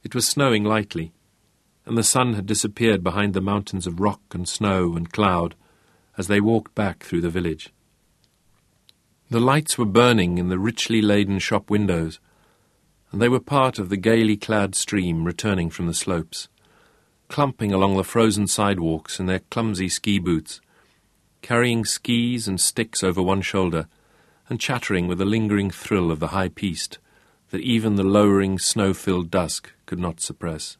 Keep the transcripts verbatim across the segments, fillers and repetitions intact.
It was snowing lightly, and the sun had disappeared behind the mountains of rock and snow and cloud as they walked back through the village. The lights were burning in the richly laden shop windows, and they were part of the gaily clad stream returning from the slopes, clumping along the frozen sidewalks in their clumsy ski boots, carrying skis and sticks over one shoulder, and chattering with a lingering thrill of the high-piste that even the lowering snow-filled dusk could not suppress.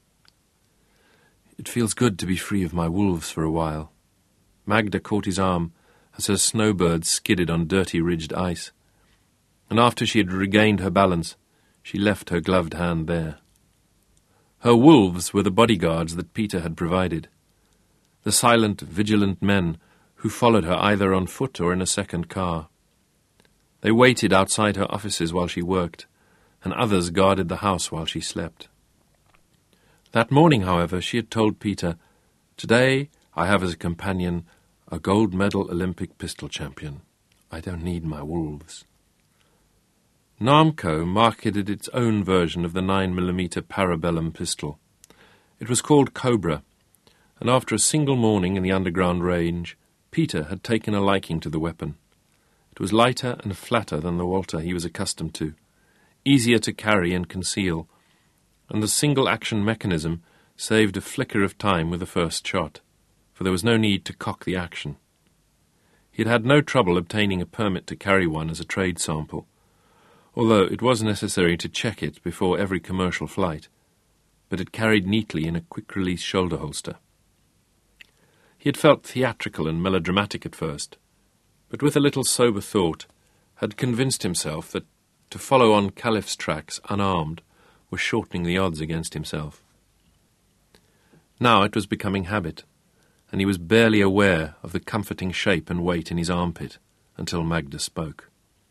It feels good to be free of my wolves for a while. Magda caught his arm as her snowbird skidded on dirty ridged ice, and after she had regained her balance, she left her gloved hand there. Her wolves were the bodyguards that Peter had provided, the silent, vigilant men who followed her either on foot or in a second car. They waited outside her offices while she worked, and others guarded the house while she slept. That morning, however, she had told Peter, "Today I have as a companion a gold medal Olympic pistol champion. I don't need my wolves." Namco marketed its own version of the nine millimeter Parabellum pistol. It was called Cobra, and after a single morning in the underground range, Peter had taken a liking to the weapon. It was lighter and flatter than the Walter he was accustomed to, easier to carry and conceal, and the single-action mechanism saved a flicker of time with the first shot, for there was no need to cock the action. He had had no trouble obtaining a permit to carry one as a trade sample, although it was necessary to check it before every commercial flight, but it carried neatly in a quick-release shoulder holster. He had felt theatrical and melodramatic at first, but with a little sober thought had convinced himself that to follow on Caliph's tracks unarmed was shortening the odds against himself. Now it was becoming habit, and he was barely aware of the comforting shape and weight in his armpit until Magda spoke.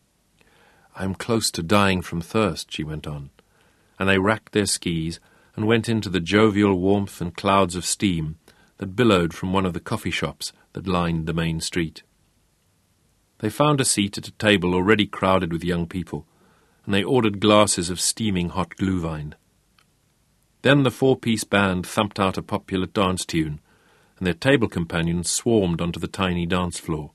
"I am close to dying from thirst," she went on, and they racked their skis and went into the jovial warmth and clouds of steam that billowed from one of the coffee shops that lined the main street. They found a seat at a table already crowded with young people, and they ordered glasses of steaming hot Glühwein. Then the four-piece band thumped out a popular dance tune, and their table companions swarmed onto the tiny dance floor.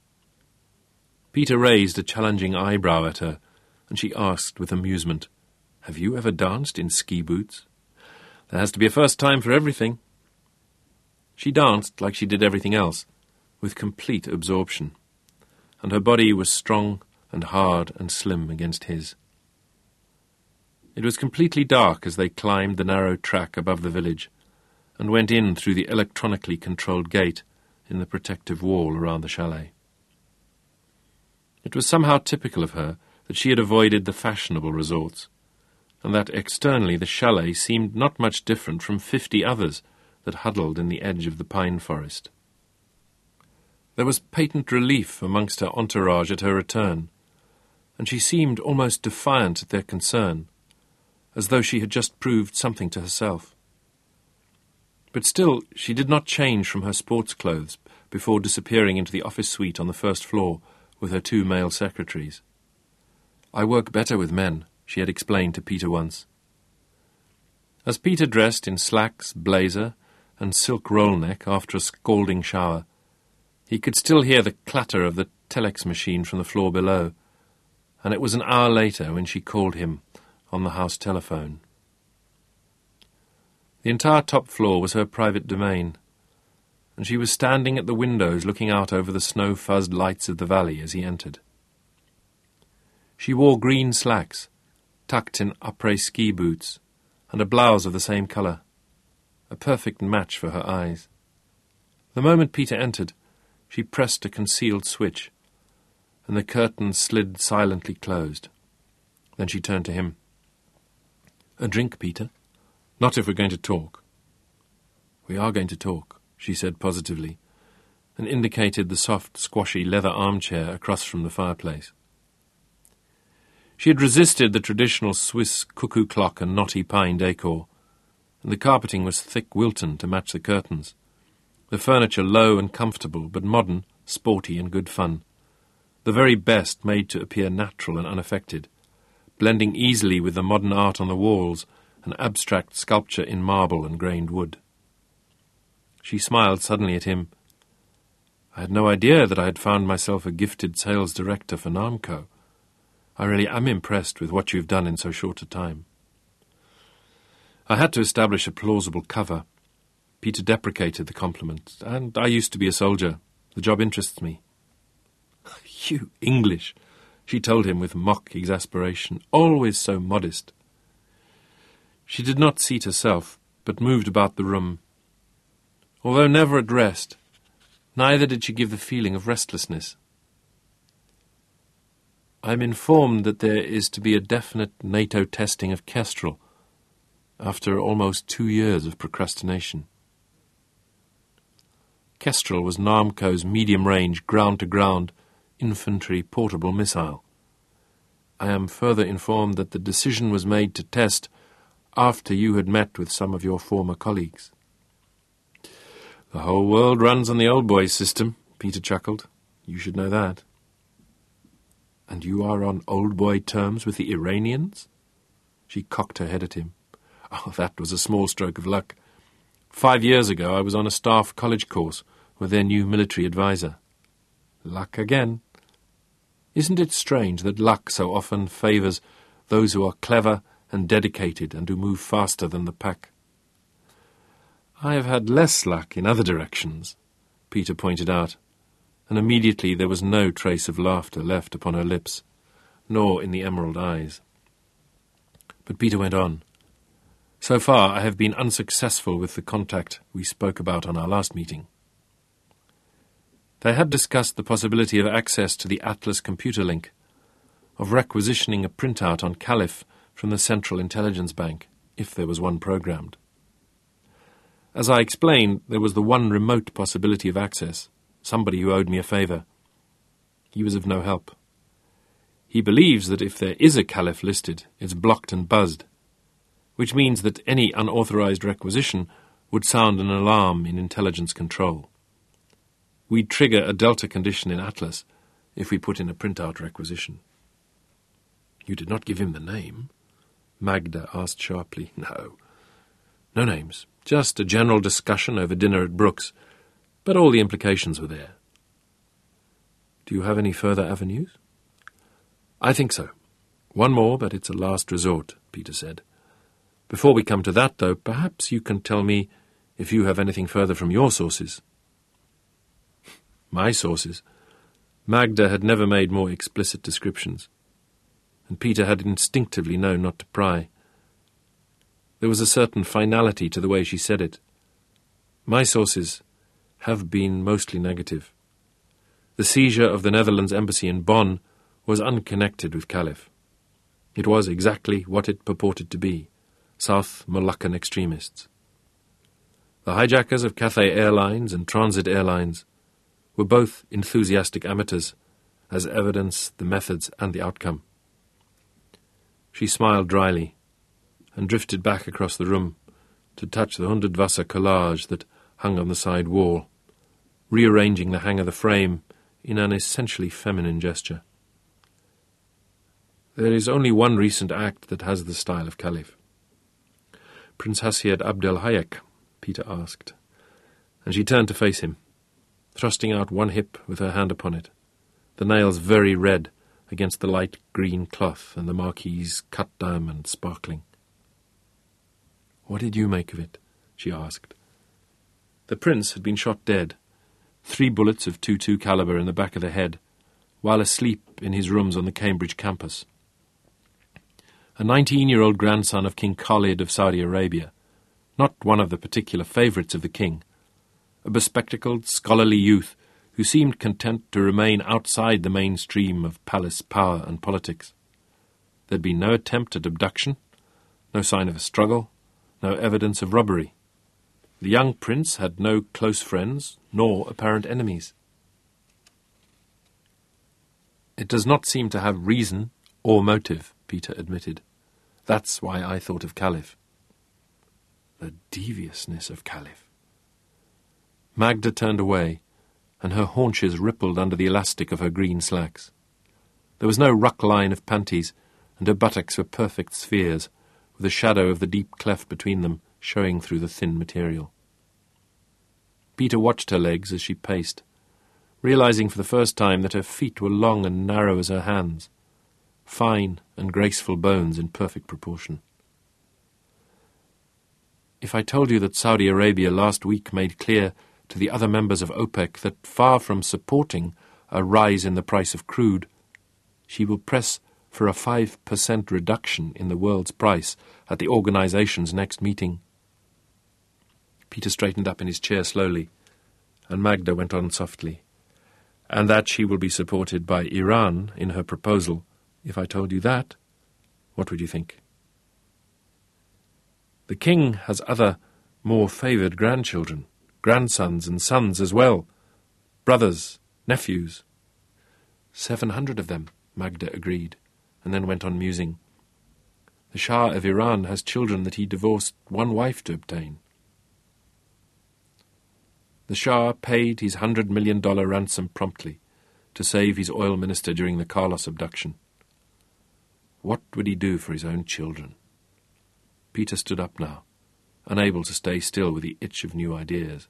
Peter raised a challenging eyebrow at her, and she asked with amusement, "Have you ever danced in ski boots?" "There has to be a first time for everything." She danced like she did everything else, with complete absorption, and her body was strong and hard and slim against his. It was completely dark as they climbed the narrow track above the village and went in through the electronically controlled gate in the protective wall around the chalet. It was somehow typical of her that she had avoided the fashionable resorts, and that externally the chalet seemed not much different from fifty others that huddled in the edge of the pine forest. There was patent relief amongst her entourage at her return, and she seemed almost defiant at their concern, as though she had just proved something to herself. But still, she did not change from her sports clothes before disappearing into the office suite on the first floor with her two male secretaries. "I work better with men," she had explained to Peter once. As Peter dressed in slacks, blazer, and silk roll-neck after a scalding shower, he could still hear the clatter of the telex machine from the floor below, and it was an hour later when she called him on the house telephone. The entire top floor was her private domain, and she was standing at the windows looking out over the snow-fuzzed lights of the valley as he entered. She wore green slacks, tucked in après ski boots, and a blouse of the same colour, a perfect match for her eyes. The moment Peter entered, she pressed a concealed switch, and the curtains slid silently closed. Then she turned to him. "A drink, Peter? Not if we're going to talk." "We are going to talk," she said positively, and indicated the soft, squashy leather armchair across from the fireplace. She had resisted the traditional Swiss cuckoo clock and knotty pine decor, and the carpeting was thick Wilton to match the curtains, the furniture low and comfortable, but modern, sporty and good fun, the very best made to appear natural and unaffected, blending easily with the modern art on the walls an abstract sculpture in marble and grained wood. She smiled suddenly at him. I had no idea that I had found myself a gifted sales director for Namco. I really am impressed with what you've done in so short a time. I had to establish a plausible cover. Peter deprecated the compliment, and I used to be a soldier. The job interests me. You English, she told him with mock exasperation, always so modest. She did not seat herself, but moved about the room. Although never at rest, neither did she give the feeling of restlessness. I am informed that there is to be a definite NATO testing of Kestrel, after almost two years of procrastination. Kestrel was Namco's medium-range, ground-to-ground, infantry portable missile. I am further informed that the decision was made to test after you had met with some of your former colleagues. The whole world runs on the old boys system, Peter chuckled. You should know that. And you are on old boy terms with the Iranians? She cocked her head at him. Oh, that was a small stroke of luck. Five years ago I was on a staff college course with their new military advisor. Luck again. Isn't it strange that luck so often favours those who are clever and dedicated and who move faster than the pack? I have had less luck in other directions, Peter pointed out, and immediately there was no trace of laughter left upon her lips, nor in the emerald eyes. But Peter went on. So far I have been unsuccessful with the contact we spoke about on our last meeting. They had discussed the possibility of access to the Atlas computer link, of requisitioning a printout on Caliph from the Central Intelligence Bank, if there was one programmed. As I explained, there was the one remote possibility of access, somebody who owed me a favour. He was of no help. He believes that if there is a Caliph listed, it's blocked and buzzed, which means that any unauthorized requisition would sound an alarm in intelligence control. We'd trigger a Delta condition in Atlas if we put in a printout requisition. You did not give him the name? Magda asked sharply. No. No names. Just a general discussion over dinner at Brooks. But all the implications were there. Do you have any further avenues? I think so. One more, but it's a last resort, Peter said. Before we come to that, though, perhaps you can tell me if you have anything further from your sources. My sources? Magda had never made more explicit descriptions, and Peter had instinctively known not to pry. There was a certain finality to the way she said it. My sources have been mostly negative. The seizure of the Netherlands embassy in Bonn was unconnected with Caliph. It was exactly what it purported to be. South Moluccan extremists. The hijackers of Cathay Airlines and Transit Airlines were both enthusiastic amateurs, as evidence the methods and the outcome. She smiled dryly and drifted back across the room to touch the Hundertwasser collage that hung on the side wall, rearranging the hang of the frame in an essentially feminine gesture. There is only one recent act that has the style of Caliph. Prince Hasiad Abdel Hayek, Peter asked, and she turned to face him, thrusting out one hip with her hand upon it, the nails very red against the light green cloth and the marquis's cut diamond sparkling. What did you make of it? She asked. The prince had been shot dead, three bullets of two two caliber in the back of the head, while asleep in his rooms on the Cambridge campus. A nineteen-year-old grandson of King Khalid of Saudi Arabia, not one of the particular favourites of the king, a bespectacled, scholarly youth who seemed content to remain outside the mainstream of palace power and politics. There'd been no attempt at abduction, no sign of a struggle, no evidence of robbery. The young prince had no close friends, nor apparent enemies. It does not seem to have reason or motive, Peter admitted. That's why I thought of Caliph. The deviousness of Caliph. Magda turned away, and her haunches rippled under the elastic of her green slacks. There was no ruck line of panties, and her buttocks were perfect spheres, with the shadow of the deep cleft between them showing through the thin material. Peter watched her legs as she paced, realizing for the first time that her feet were long and narrow as her hands, fine and graceful bones in perfect proportion. If I told you that Saudi Arabia last week made clear to the other members of OPEC that far from supporting a rise in the price of crude, she will press for a five percent reduction in the world's price at the organization's next meeting. Peter straightened up in his chair slowly, and Magda went on softly, and that she will be supported by Iran in her proposal. If I told you that, what would you think? The king has other, more favoured grandchildren, grandsons and sons as well, brothers, nephews. Seven hundred of them, Magda agreed, and then went on musing. The Shah of Iran has children that he divorced one wife to obtain. The Shah paid his hundred million dollar ransom promptly to save his oil minister during the Carlos abduction. What would he do for his own children? Peter stood up now, unable to stay still with the itch of new ideas.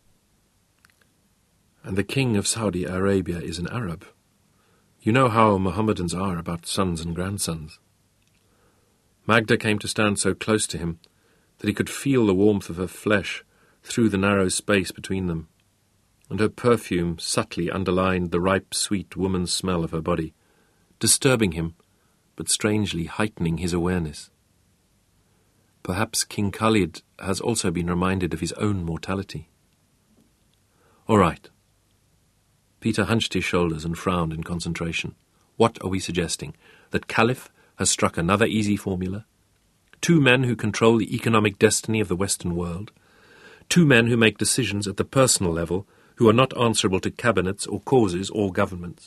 And the king of Saudi Arabia is an Arab. You know how Mohammedans are about sons and grandsons. Magda came to stand so close to him that he could feel the warmth of her flesh through the narrow space between them, and her perfume subtly underlined the ripe, sweet woman's smell of her body, disturbing him, but strangely heightening his awareness. Perhaps King Khalid has also been reminded of his own mortality. All right. Peter hunched his shoulders and frowned in concentration. What are we suggesting? That Caliph has struck another easy formula? Two men who control the economic destiny of the Western world? Two men who make decisions at the personal level, who are not answerable to cabinets or causes or governments?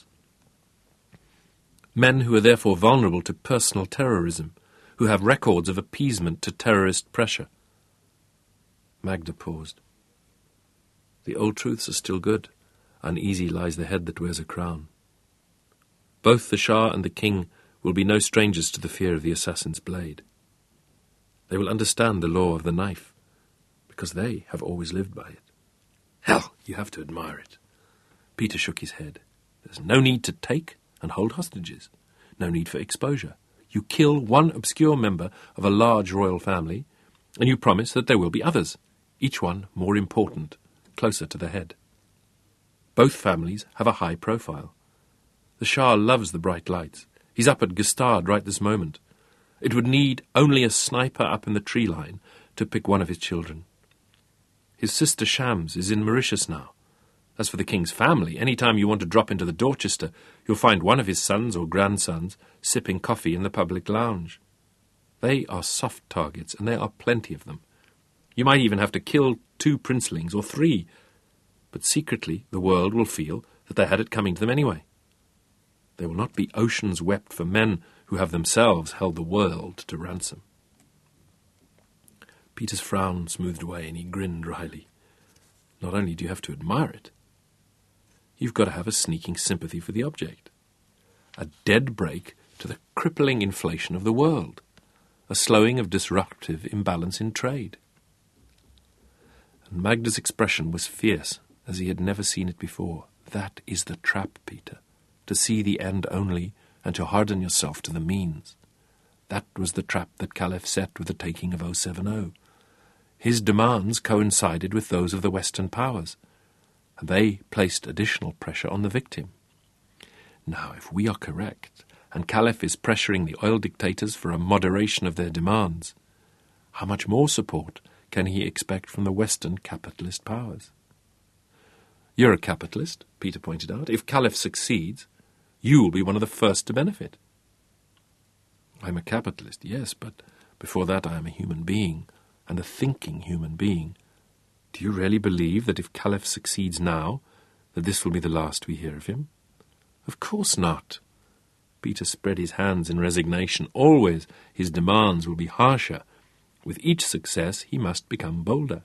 Men who are therefore vulnerable to personal terrorism, who have records of appeasement to terrorist pressure. Magda paused. The old truths are still good. Uneasy lies the head that wears a crown. Both the Shah and the king will be no strangers to the fear of the assassin's blade. They will understand the law of the knife, because they have always lived by it. Hell, you have to admire it. Peter shook his head. There's no need to take and hold hostages. No need for exposure. You kill one obscure member of a large royal family, and you promise that there will be others, each one more important, closer to the head. Both families have a high profile. The Shah loves the bright lights. He's up at Gustad right this moment. It would need only a sniper up in the tree line to pick one of his children. His sister Shams is in Mauritius now. As for the king's family, any time you want to drop into the Dorchester, you'll find one of his sons or grandsons sipping coffee in the public lounge. They are soft targets, and there are plenty of them. You might even have to kill two princelings or three, but secretly the world will feel that they had it coming to them anyway. There will not be oceans wept for men who have themselves held the world to ransom. Peter's frown smoothed away, and he grinned dryly. Not only do you have to admire it, you've got to have a sneaking sympathy for the object. A dead break to the crippling inflation of the world. A slowing of disruptive imbalance in trade. And Magda's expression was fierce, as he had never seen it before. That is the trap, Peter. To see the end only, and to harden yourself to the means. That was the trap that Caliph set with the taking of oh seven oh. His demands coincided with those of the Western powers, and they placed additional pressure on the victim. Now, if we are correct, and Caliph is pressuring the oil dictators for a moderation of their demands, how much more support can he expect from the Western capitalist powers? You're a capitalist, Peter pointed out. If Caliph succeeds, you will be one of the first to benefit. I'm a capitalist, yes, but before that I am a human being, and a thinking human being. Do you really believe that if Caliph succeeds now, that this will be the last we hear of him? Of course not. Peter spread his hands in resignation. Always his demands will be harsher. With each success he must become bolder.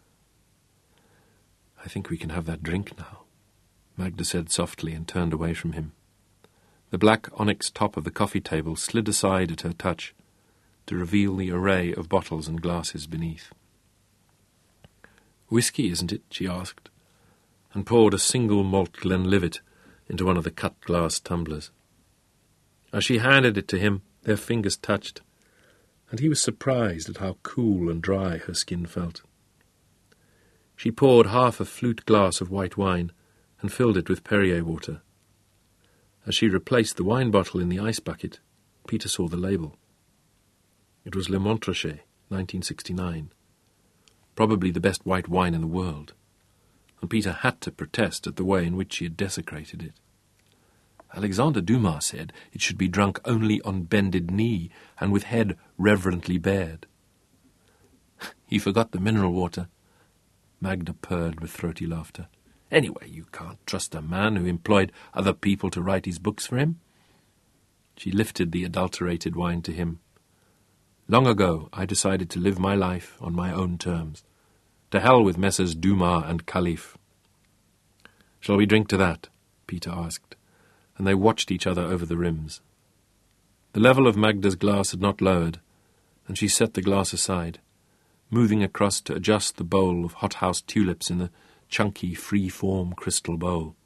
I think we can have that drink now, Magda said softly and turned away from him. The black onyx top of the coffee table slid aside at her touch, to reveal the array of bottles and glasses beneath. "Whisky, isn't it?" she asked, and poured a single malt Glenlivet into one of the cut-glass tumblers. As she handed it to him, their fingers touched, and he was surprised at how cool and dry her skin felt. She poured half a flute glass of white wine and filled it with Perrier water. As she replaced the wine bottle in the ice bucket, Peter saw the label. It was Le Montrachet, nineteen sixty-nine, probably the best white wine in the world, and Peter had to protest at the way in which she had desecrated it. Alexander Dumas said it should be drunk only on bended knee and with head reverently bared. He forgot the mineral water. Magda purred with throaty laughter. Anyway, you can't trust a man who employed other people to write his books for him. She lifted the adulterated wine to him. Long ago, I decided to live my life on my own terms. To hell with Messrs. Dumas and Califfe. Shall we drink to that? Peter asked, and they watched each other over the rims. The level of Magda's glass had not lowered, and she set the glass aside, moving across to adjust the bowl of hothouse tulips in the chunky, free-form crystal bowl.